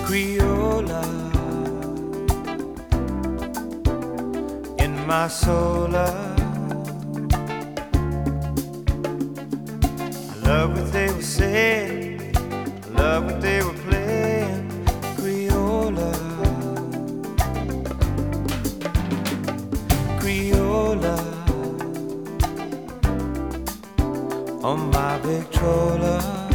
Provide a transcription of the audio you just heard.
Creola in my soul. I love what they were saying, I love what they were playing. Creola, Creola on my Victrola.